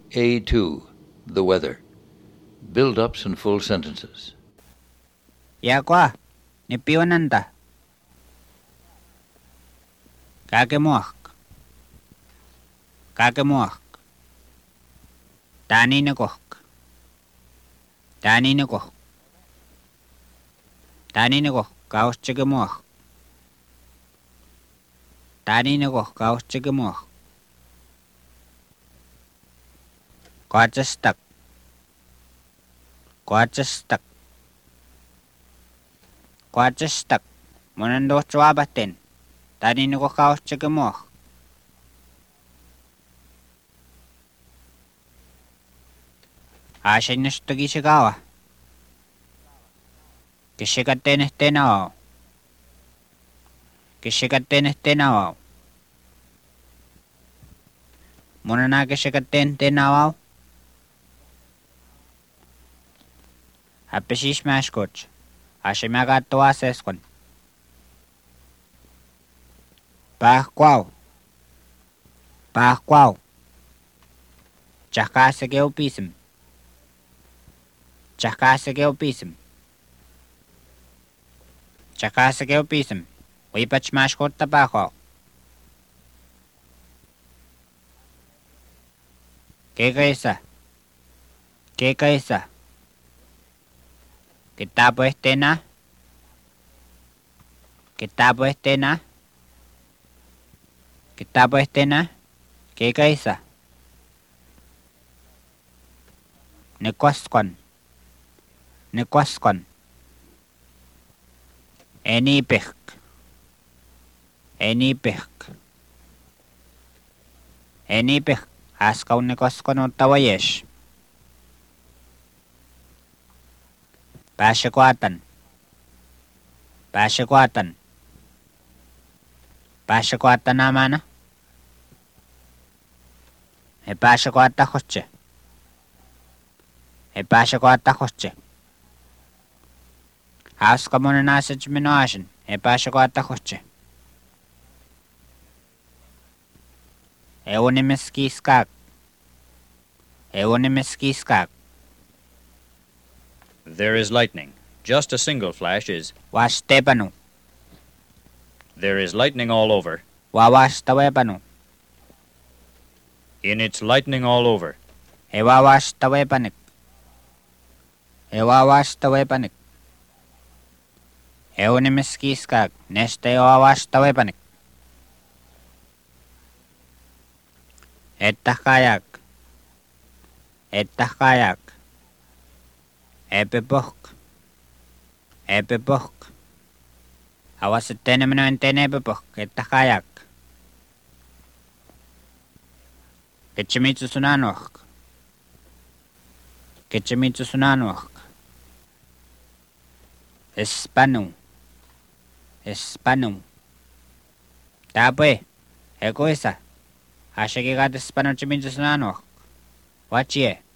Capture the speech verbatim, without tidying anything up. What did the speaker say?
A two, the weather. Build-ups and full sentences. Yakwa, ni pionanta. Kakemuak. Kakemuak. Tani nekok. Tani nekok. Tani nekok, kaos chekemuak. Tani nekok, kaos chekemuak. Quachestak. Quachestak. Quachestak. Monando chuabaten. Tani nekok, kaos chekemuak. Ashen nestagi sigawa. Kishikaten este nao. Kishikaten este nao. Monana kishikaten este nao. Apeshish mashkoch. Ashimagato aseskon. Pascual. Pascual. Chakase que opism. Chakase que opism. Chakase que opism. Wipach mashkot tabajo. ¿Qué caesa? ¿Qué caesa? ¿Qué tapo estena? ¿Qué tapo estena? ¿Qué tapo estena? ¿Qué caesa? Nequasquan. Nequasquan. Enipek. Enipek. Enipek. Aska un nequasquan otawayesh. Pashakwatan. Pashakwatan. Pashakwatan amana. E pashakwata hoche. E pashakwata hoche. Aska mona nasach minoashin. E pashakwata hoche. E unimeskiskak. E unimeskiskak. There is lightning. Just a single flash is... Washtepanu. There is lightning all over. Wawashtawepanu. In its lightning all over. E wawashtawepanik. E wawashtawepanik. E unimeskiskak. Neste wawashtawepanik. Ettahkayak. Ettahkayak. Epepok. Epepok. Awas tenemeno entene epepok. Ettahkayak. Ketchimitsu sunanuak. Ketchimitsu sunanuak. Espanu. Espanu. Tapue. Eko esa. Ashe que gato espanu chimitsu sunanuak. Wachie.